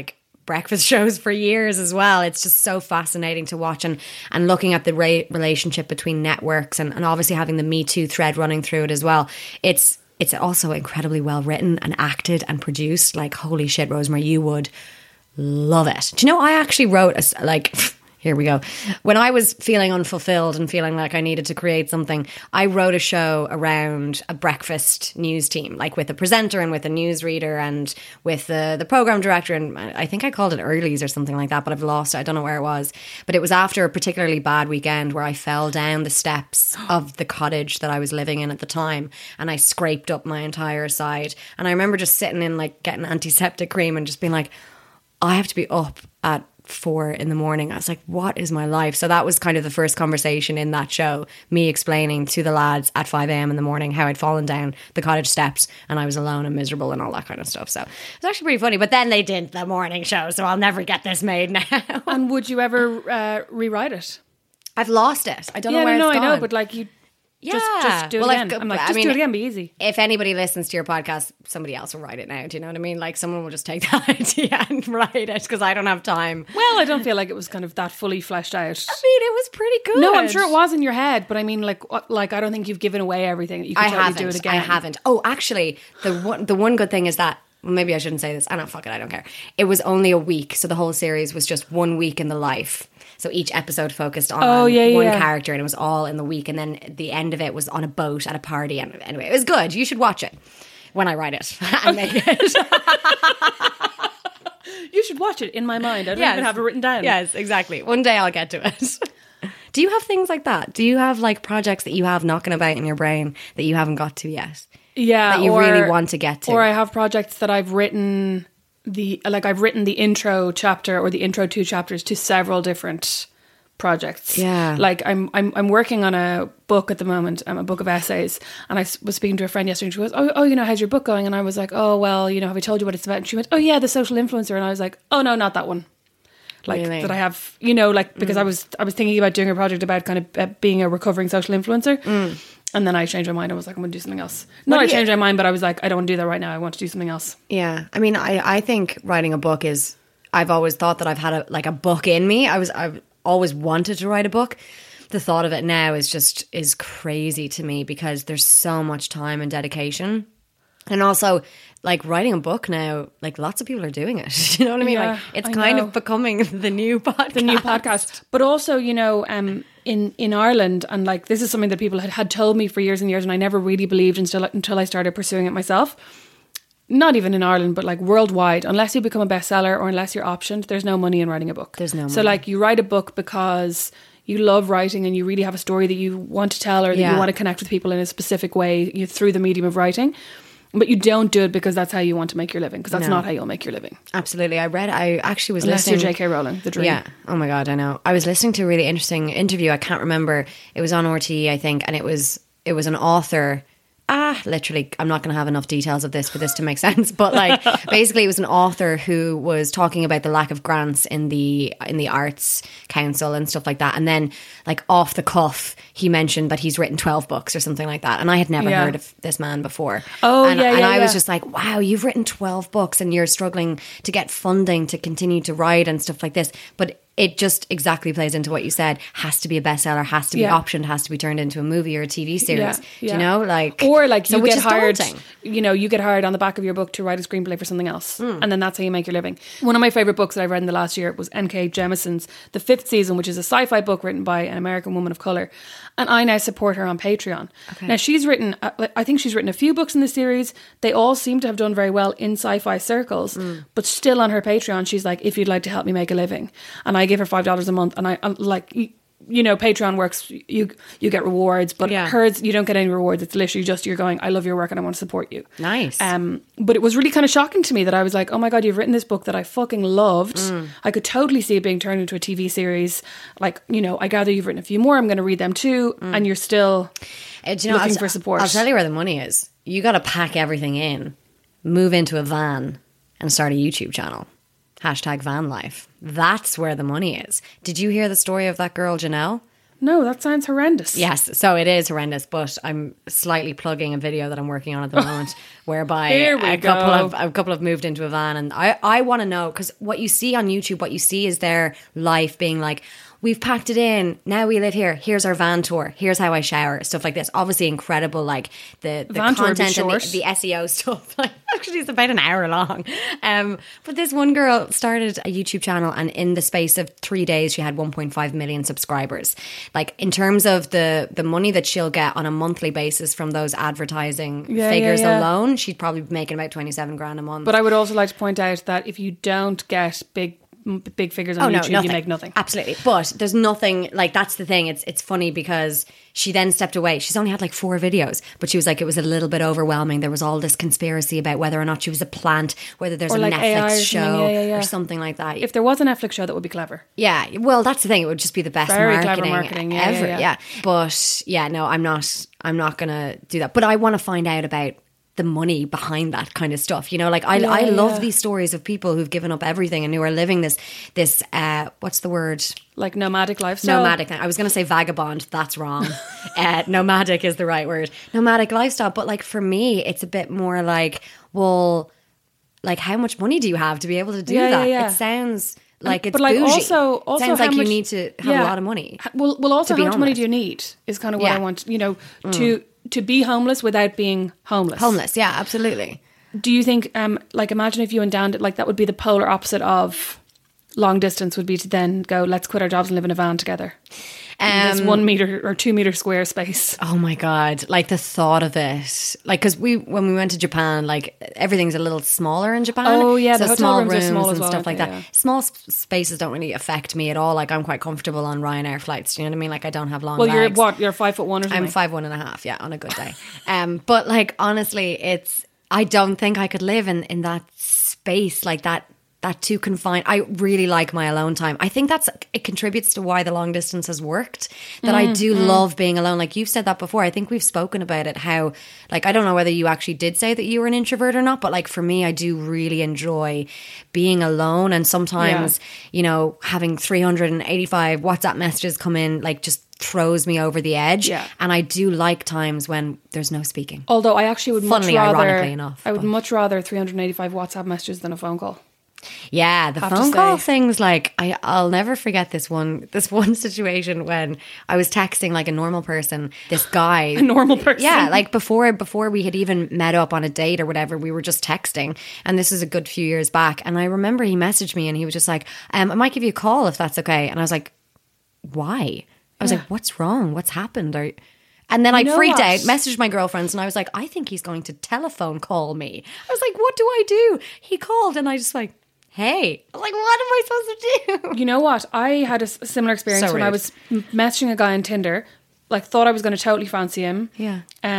breakfast shows for years as well. It's just so fascinating to watch, and looking at the relationship between networks and obviously having the Me Too thread running through it as well. It's also incredibly well written and acted and produced. Like, holy shit, Rosemary, you would love it. Do you know, I actually wrote here we go. When I was feeling unfulfilled and feeling like I needed to create something, I wrote a show around a breakfast news team, like with a presenter and with a newsreader and with the program director. And I think I called it Earlies or something like that, but I've lost it. I don't know where it was. But it was after a particularly bad weekend where I fell down the steps of the cottage that I was living in at the time, and I scraped up my entire side. And I remember just sitting in, like, getting antiseptic cream and just being like, I have to be up at 4 a.m. I was like, what is my life? So that was kind of the first conversation in that show, me explaining to the lads at 5 a.m. in the morning how I'd fallen down the cottage steps and I was alone and miserable and all that kind of stuff. So it's actually pretty funny. But then they did the morning show, so I'll never get this made now. And would you ever rewrite it? I've lost it. I don't know where it's gone. I know, but like, you just do it again. I'm like, do it again, be easy. If anybody listens to your podcast, somebody else will write it now. Do you know what I mean? Like, someone will just take that idea and write it, because I don't have time. Well, I don't feel like it was kind of that fully fleshed out. I mean, it was pretty good. No, I'm sure it was in your head, but I mean, like I don't think you've given away everything. You can totally do it again. I haven't. Oh, actually, the one good thing is that, well, maybe I shouldn't say this. I don't, fuck it, I don't care. It was only a week, so the whole series was just 1 week in the life. So each episode focused on one character, and it was all in the week. And then the end of it was on a boat at a party. And anyway, it was good. You should watch it when I write it and make it. You should watch it in my mind. I don't even have it written down. Yes, exactly. One day I'll get to it. Do you have things like that? Do you have, like, projects that you have knocking about in your brain that you haven't got to yet? Yeah. That you really want to get to? Or I have projects that I've written... I've written the intro chapter or the intro 2 chapters to several different projects. Yeah. Like, I'm working on a book at the moment, a book of essays, and I was speaking to a friend yesterday, and she goes, oh, you know, how's your book going? And I was like, oh, well, you know, have I told you what it's about? And she went, oh yeah, the social influencer. And I was like, oh no, not that one. Like, really? That I have, you know, like, because I was thinking about doing a project about kind of being a recovering social influencer. And then I changed my mind. I was like, I'm going to do something else. No, I changed my mind, but I was like, I don't want to do that right now. I want to do something else. Yeah. I mean, I think writing a book is, I've always thought that I've had a book in me. I've always wanted to write a book. The thought of it now is crazy to me, because there's so much time and dedication. And also, like, writing a book now, like, lots of people are doing it. You know what I mean? Yeah, like, it's kind of becoming the new podcast. But also, you know, in Ireland, and like, this is something that people had told me for years and years, and I never really believed until I started pursuing it myself. Not even in Ireland, but like worldwide, unless you become a bestseller or unless you're optioned, there's no money in writing a book. There's no money. So like, you write a book because you love writing and you really have a story that you want to tell, or that you want to connect with people in a specific way through the medium of writing. But you don't do it because that's how you want to make your living, because that's not how you'll make your living. Absolutely. I actually was listening... Unless you're J.K. Rowling, the dream. Yeah. Oh my God, I know. I was listening to a really interesting interview. I can't remember. It was on RTE, I think, and it was an author... literally, I'm not going to have enough details of this for this to make sense, but like, basically it was an author who was talking about the lack of grants in the Arts Council and stuff like that, and then, like, off the cuff, he mentioned that he's written 12 books or something like that, and I had never heard of this man before. And I was just like, wow, you've written 12 books and you're struggling to get funding to continue to write and stuff like this. But it just exactly plays into what you said. Has to be a bestseller, has to be optioned, has to be turned into a movie or a TV series. Do you know? Like, or like, so you get hired, daunting. You know, you get hired on the back of your book to write a screenplay for something else. And then that's how you make your living. One of my favourite books that I've read in the last year was N.K. Jemison's The Fifth Season, which is a sci-fi book written by an American woman of colour. And I now support her on Patreon. Okay. Now, she's written, I think she's written a few books in the series. They all seem to have done very well in sci-fi circles. But still on her Patreon, she's like, if you'd like to help me make a living. And I give her $5 a month. And I'm like, you know, Patreon works, you get rewards, but hers, you don't get any rewards. It's literally just, you're going, I love your work and I want to support you. Nice. But it was really kind of shocking to me that I was like, oh my God, you've written this book that I fucking loved. I could totally see it being turned into a TV series. Like, you know, I gather you've written a few more. I'm going to read them too. And you're still looking for support. I'll tell you where the money is. You got to pack everything in, move into a van and start a YouTube channel. #van life. That's where the money is. Did you hear the story of that girl, Janelle? No, that sounds horrendous. Yes, so it is horrendous, but I'm slightly plugging a video that I'm working on at the moment, whereby Here we a couple have moved into a van, and I want to know, because what you see on YouTube, what you see is their life being like, we've packed it in, now we live here, here's our van tour, here's how I shower, stuff like this. Obviously incredible, like the van tour would be content and short. the SEO stuff. Like, actually, it's about an hour long. But this one girl started a YouTube channel, and in the space of 3 days, she had 1.5 million subscribers. Like, in terms of the money that she'll get on a monthly basis from those advertising figures alone, she'd probably be making about 27 grand a month. But I would also like to point out that if you don't get big figures on YouTube, you make nothing. Absolutely. But there's nothing, like, that's the thing. It's funny because she then stepped away. She's only had like 4 videos, but she was like, it was a little bit overwhelming. There was all this conspiracy about whether or not she was a plant, whether there's Or a like AI Netflix or show something. or something like that. If there was a Netflix show, that would be clever. Yeah, well, that's the thing. It would just be the best Very clever marketing marketing. ever. Yeah. But yeah, no, I'm not gonna do that. But I want to find out about the money behind that kind of stuff. You know, like I love these stories of people who've given up everything and who are living this what's the word? Like nomadic lifestyle. Nomadic. I was going to say vagabond. That's wrong. Nomadic is the right word. Nomadic lifestyle. But like for me, it's a bit more like, well, like how much money do you have to be able to do that? Yeah. It sounds like it's but like bougie. also Sounds how like you much- need to have a lot of money. Well, also to be how much money homeless. do you need is kind of what Yeah. I want. You know, to be homeless without being homeless. Homeless, yeah, absolutely. Do you think, like, imagine if you and Dan did, like, that would be the polar opposite of long distance, would be to then go, let's quit our jobs and live in a van together. In this 1 meter or 2 meter square space. Oh my God. Like the thought of it. Like, because when we went to Japan, like everything's a little smaller in Japan. Oh, yeah, so the hotel small rooms are rooms small as and well, stuff like aren't that. they? Yeah. Small spaces don't really affect me at all. Like I'm quite comfortable on Ryanair flights. Do you know what I mean? Like I don't have long Well, legs. you're 5'1" or something. I'm 5'1.5", yeah, on a good day. But like honestly, I don't think I could live in that space like that too confined. I really like my alone time. I think it contributes to why the long distance has worked. That I do love being alone. Like you've said that before. I think we've spoken about it. How, like, I don't know whether you actually did say that you were an introvert or not, but like for me, I do really enjoy being alone. And sometimes, you know, having 385 WhatsApp messages come in, like just throws me over the edge. Yeah. And I do like times when there's no speaking. Although I actually would Funnily, much rather, ironically enough, I would but- much rather 385 WhatsApp messages than a phone call. Yeah, the Have to phone call say. things, like I'll never forget this one situation when I was texting like a normal person, this guy. A normal person. Yeah, like before we had even met up on a date or whatever, we were just texting, and this was a good few years back, and I remember he messaged me and he was just like, I might give you a call if that's okay. And I was like, why? I was like, what's wrong? What's happened? And then I know freaked what? out, messaged my girlfriends, and I was like, I think he's going to telephone call me. I was like, what do I do? He called, and I just like, hey. I was like, what am I supposed to do? You know what? I had a similar experience So when I rude. was messaging a guy on Tinder. Like, thought I was going to totally fancy him. Yeah.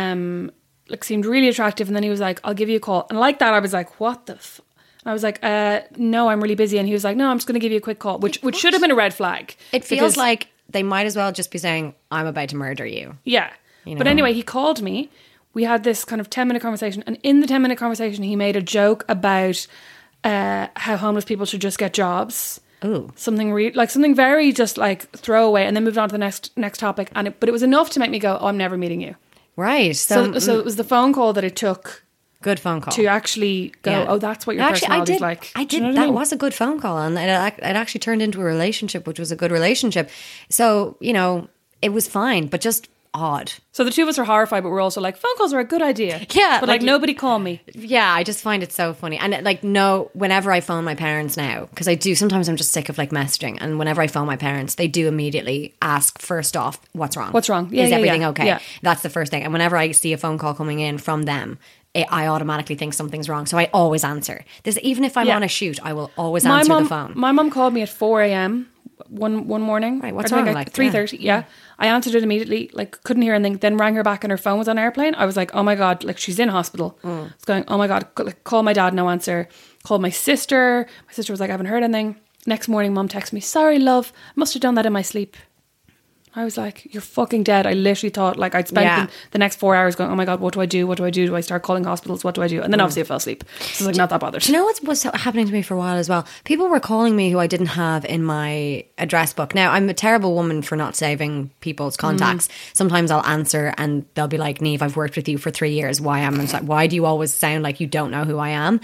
Like, seemed really attractive, and then he was like, I'll give you a call. And like that, I was like, what the And I was like, no, I'm really busy. And he was like, no, I'm just going to give you a quick call, which should have been a red flag. It feels Because- like they might as well just be saying, I'm about to murder you. Yeah. You But know? anyway, he called me. We had this kind of 10-minute conversation. And in the 10-minute conversation, he made a joke about how homeless people should just get jobs. Ooh. Something very just like throwaway, and then moved on to the next topic. But it was enough to make me go, oh, I'm never meeting you. Right. So it was the phone call that it took good phone call. to actually go, Yeah. oh, that's what your Actually, personality's like. I Do did. you know what That I mean? was a good phone call, and it actually turned into a relationship, which was a good relationship. So, you know, it was fine, but just odd. So the two of us are horrified, but we're also like, phone calls are a good idea. Yeah, But like like- nobody call me. Yeah, I just find it so funny. And like, no, whenever I phone my parents now, because I do, sometimes I'm just sick of like messaging. And whenever I phone my parents, they do immediately ask first off, what's wrong? What's wrong? Yeah, Is yeah, everything yeah. okay? Yeah. That's the first thing. And whenever I see a phone call coming in from them, I automatically think something's wrong. So I always answer. Even if I'm Yeah. on a shoot, I will always answer the phone. My mum called me at 4 a.m. one morning. Right, what's I think wrong? Like Like, 3:30. Yeah. I answered it immediately. Like, couldn't hear anything. Then rang her back, and her phone was on airplane. I was like, oh my god, like she's in hospital. I was going, oh my god, call my dad, no answer. Called my sister. My sister was like, I haven't heard anything. Next morning, mum texted me, sorry, love, must have done that in my sleep. I was like, you're fucking dead. I literally thought, like, I'd spent the next 4 hours going, oh my God, what do I do? What do I do? Do I start calling hospitals? What do I do? And then obviously I fell asleep. So I was like, not that bothered. Do you know what was happening to me for a while as well? People were calling me who I didn't have in my address book. Now, I'm a terrible woman for not saving people's contacts. Sometimes I'll answer and they'll be like, Niamh, I've worked with you for 3 years. Why do you always sound like you don't know who I am?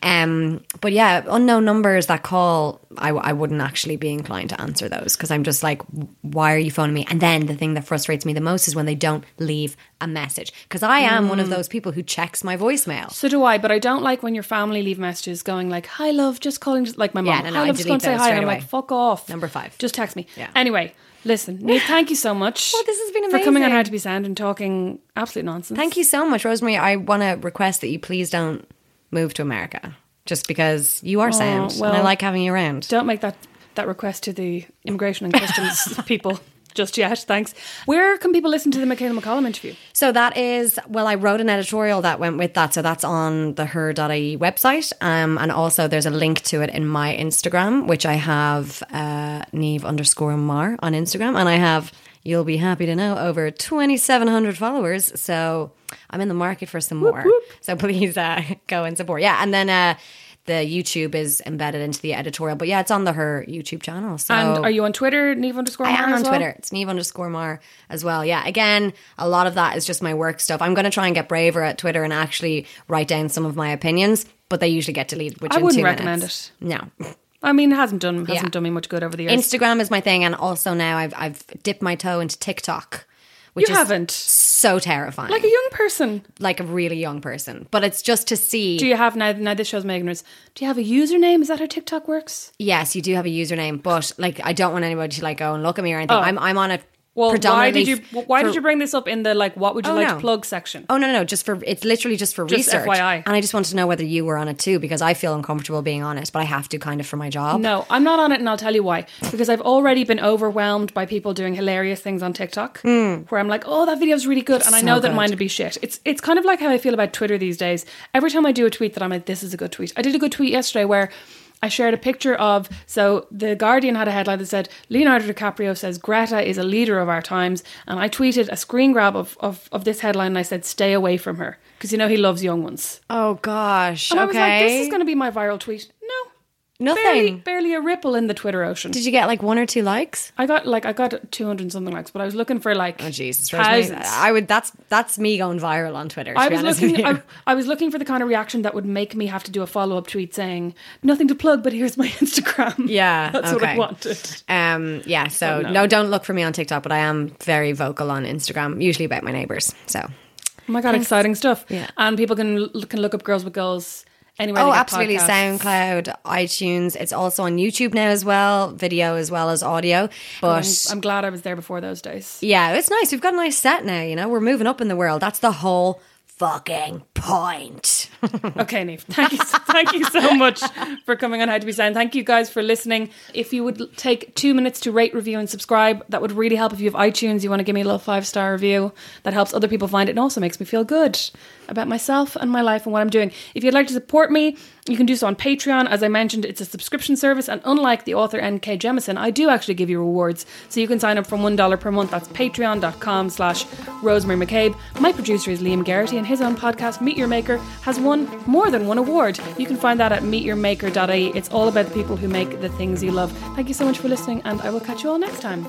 But yeah, unknown numbers that call, I wouldn't actually be inclined to answer those because I'm just like, why are you phoning me? And then the thing that frustrates me the most is when they don't leave a message, because I am one of those people who checks my voicemail. So do I, but I don't like when your family leave messages going like, hi love, just calling, like my mom. Yeah, hi love, just going to say hi. And I'm like, fuck off. Number 5. Just text me. Yeah. Anyway, listen, Niamh, thank you so much. Well, this has been amazing. For coming on How to Be Sound and talking absolute nonsense. Thank you so much, Rosemary. I want to request that you please don't move to America, just because you are sound and I like having you around. Don't make that request to the immigration and customs people just yet, thanks. Where can people listen to the Michaela McCollum interview? So that is, well, I wrote an editorial that went with that, so that's on the her.ie website, and also there's a link to it in my Instagram, which I have Niamh_Mar on Instagram, and I have, you'll be happy to know, over 2,700 followers, so I'm in the market for some more. Whoop. So please go and support. Yeah, and then the YouTube is embedded into the editorial. But yeah, it's on her YouTube channel. So. And are you on Twitter, Niamh_Mar? I am on Twitter. It's Niamh_Mar as well. Yeah, again, a lot of that is just my work stuff. I'm going to try and get braver at Twitter and actually write down some of my opinions, but they usually get deleted within 2 minutes. I wouldn't recommend it. No. I mean, it hasn't done me much good over the years. Instagram is my thing, and also now I've dipped my toe into TikTok. Which you haven't. So terrifying. Like a young person. Like a really young person. But it's just to see. Do you have, now this shows my ignorance, do you have a username? Is that how TikTok works? Yes, you do have a username. But like, I don't want anybody to like go and look at me or anything. I'm on it. Well, why did you bring this up in the like what would you like to plug section? Oh no, it's literally just for research. FYI. And I just wanted to know whether you were on it too, because I feel uncomfortable being on it, but I have to kind of for my job. No, I'm not on it, and I'll tell you why. Because I've already been overwhelmed by people doing hilarious things on TikTok where I'm like, oh, that video's really good, and I know that mine would be shit. It's kind of like how I feel about Twitter these days. Every time I do a tweet that I'm like, this is a good tweet. I did a good tweet yesterday where I shared a picture of, so The Guardian had a headline that said, Leonardo DiCaprio says Greta is a leader of our times. And I tweeted a screen grab of this headline and I said, stay away from her. Because, you know, he loves young ones. Oh, gosh. And I was like, this is going to be my viral tweet. No. Nothing. Barely a ripple in the Twitter ocean. Did you get like 1 or 2 likes? I got 200 and something likes, but I was looking for like Jesus, thousands. That's me going viral on Twitter. I was looking for the kind of reaction that would make me have to do a follow-up tweet saying nothing to plug, but here's my Instagram. Yeah, that's what I wanted. Yeah. So no, don't look for me on TikTok, but I am very vocal on Instagram, usually about my neighbours. So, oh my God, thanks. Exciting stuff. Yeah, and people can look up Girls with Goals. Anywhere absolutely. Podcasts. SoundCloud, iTunes. It's also on YouTube now as well, video as well as audio. But I'm glad I was there before those days. Yeah, it's nice. We've got a nice set now, you know. We're moving up in the world. That's the whole fucking point. Okay, Niamh, thank you so much for coming on How to Be Sound. Thank you guys for listening. If you would take 2 minutes to rate, review and subscribe, that would really help. If you have iTunes, you want to give me a little 5-star review, that helps other people find it and also makes me feel good about myself and my life and what I'm doing. If you'd like to support me, you can do so on Patreon. As I mentioned, it's a subscription service, and unlike the author N.K. Jemisin, I do actually give you rewards. So you can sign up from $1 per month. That's patreon.com/Rosemary McCabe. My producer is Liam Garrity, and his own podcast, Meet Your Maker, has won more than one award. You can find that at meetyourmaker.ie. It's all about the people who make the things you love. Thank you so much for listening, and I will catch you all next time.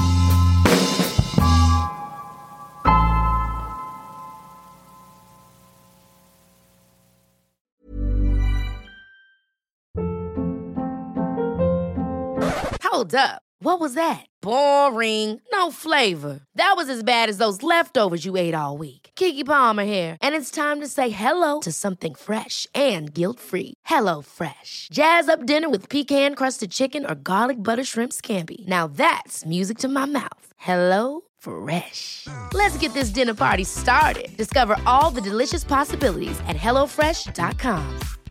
Hold up. What was that? Boring. No flavor. That was as bad as those leftovers you ate all week. Keke Palmer here. And it's time to say hello to something fresh and guilt-free. Hello Fresh. Jazz up dinner with pecan-crusted chicken or garlic butter shrimp scampi. Now that's music to my mouth. Hello Fresh. Let's get this dinner party started. Discover all the delicious possibilities at HelloFresh.com.